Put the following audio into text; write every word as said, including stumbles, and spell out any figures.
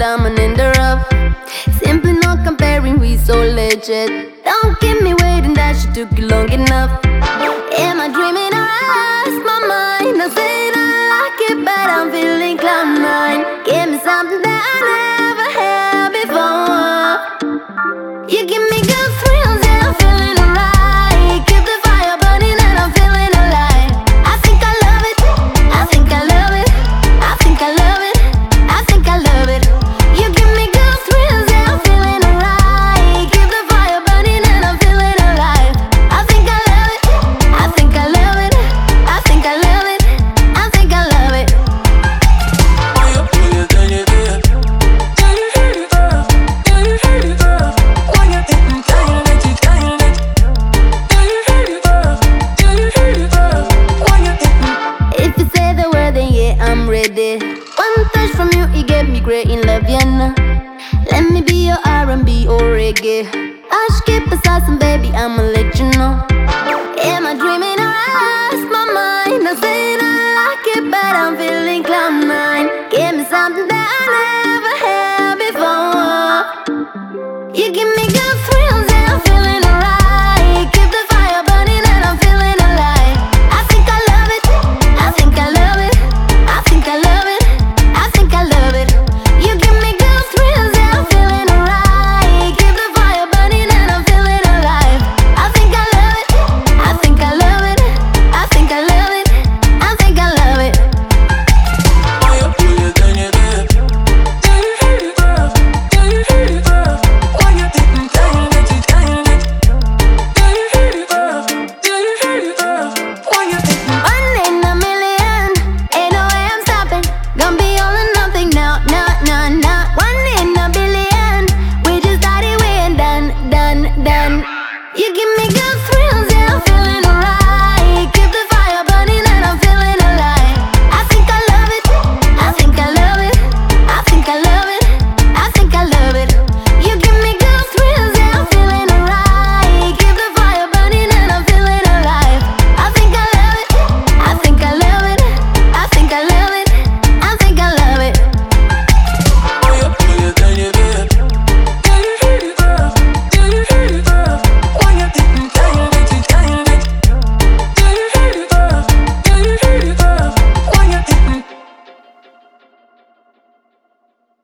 diamond in the rough. Simply not comparing, we so legit. Don't keep me waiting, that shit took you long enough. Am I dreaming or I lost my mind? I said I like it, but I'm feeling cloud nine. Give me something that I never had before. You give me good thrills and I'm feeling alright. Keep the fire burning and I'm feeling alive. I think I love it, I think I love it, I think I love it, I think I love it. You give me good thrills and I'm feeling alright. Keep the fire burning and I'm feeling alive. I think I love it, I think I love it, I think I love it, I think I love it. If you say the word, then yeah, I'm ready. One touch from you, it get me great in love, yeah, nah. Let me be your R and B or reggae. Hush, keep assassin, baby, I'ma let you know. Am I dreaming or I lost my mind? I said I like it, but I'm feeling cloud nine.